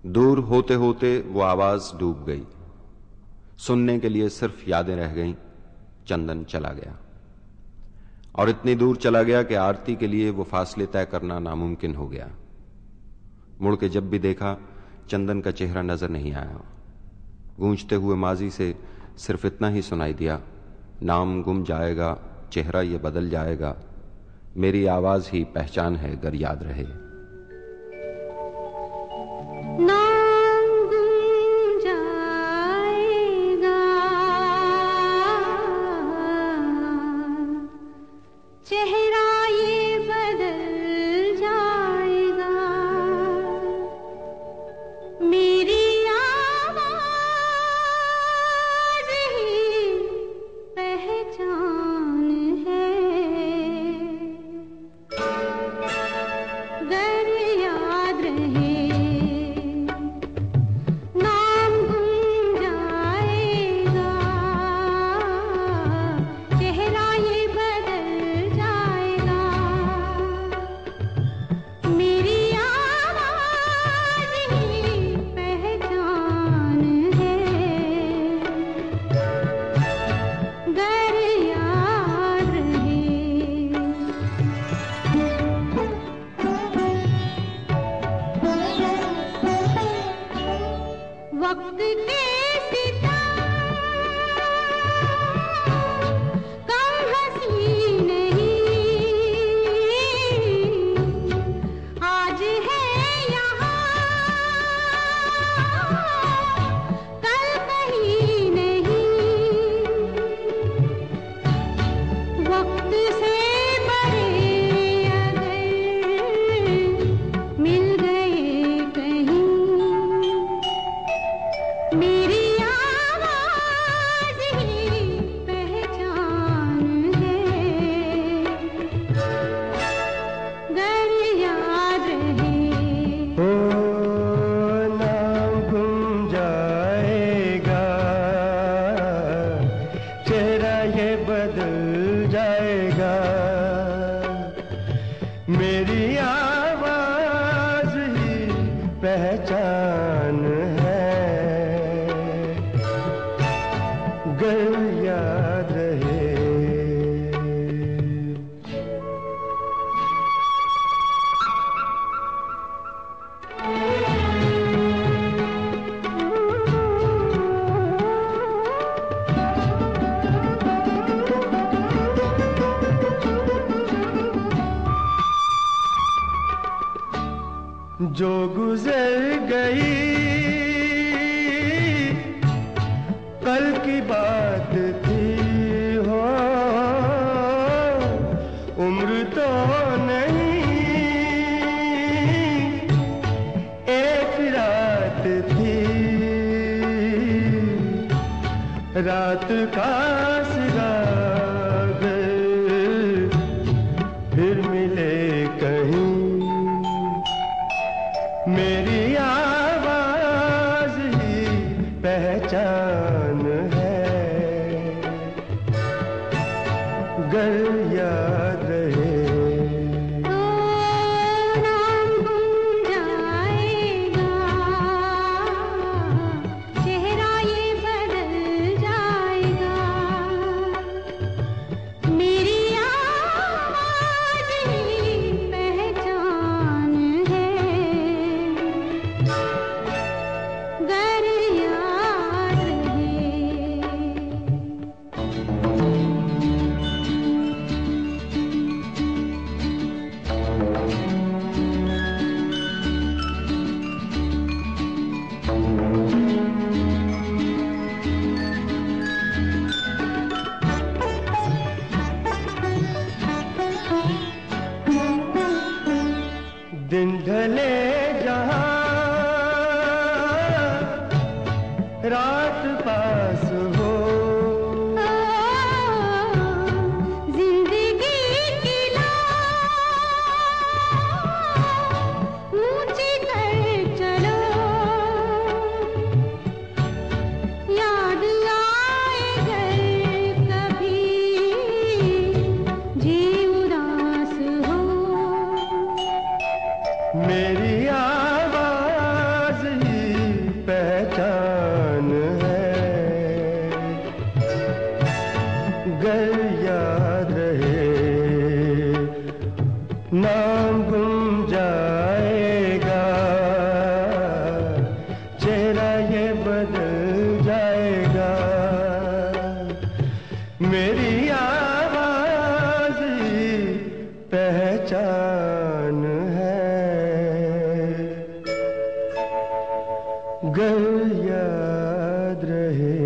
दूर होते होते वो आवाज डूब गई। सुनने के लिए सिर्फ यादें रह गईं। चंदन चला गया और इतनी दूर चला गया कि आरती के लिए वो फासले तय करना नामुमकिन हो गया। मुड़ के जब भी देखा, चंदन का चेहरा नजर नहीं आया। गूंजते हुए माजी से सिर्फ इतना ही सुनाई दिया, नाम गुम जाएगा, चेहरा ये बदल जाएगा, मेरी आवाज ही पहचान है गर याद रहे। नाम गुम जाएगा, चेहरा ये बदल जाएगा, मेरी आवाज ही पहचान है गर याद रहे। वक्त के सितम कम हंसी नहीं, आज है यहाँ कल कहीं नहीं। वक्त से बड़े अगर मिल गए कहीं, मेरी आवाज ही पहचान है गर याद रहे। ओ नाम गुम जाएगा, चेहरा ये बदल जाएगा, मेरी आवाज ही पहचान है गर याद रहे। जो गुजर गई कल की बात थी, हो उम्र तो नहीं एक रात थी, रात का सिरा फिर मिले कहीं, मेरी आवाज ही पहचान है गर याद रहे। नाम गुम जाएगा, चेहरा ये बदल जाएगा, मेरी आवाज ही पहचान है नाम गुम जाएगा, चेहरा ये बदल जाएगा, मेरी आवाज ही पहचान है, गर याद रहे।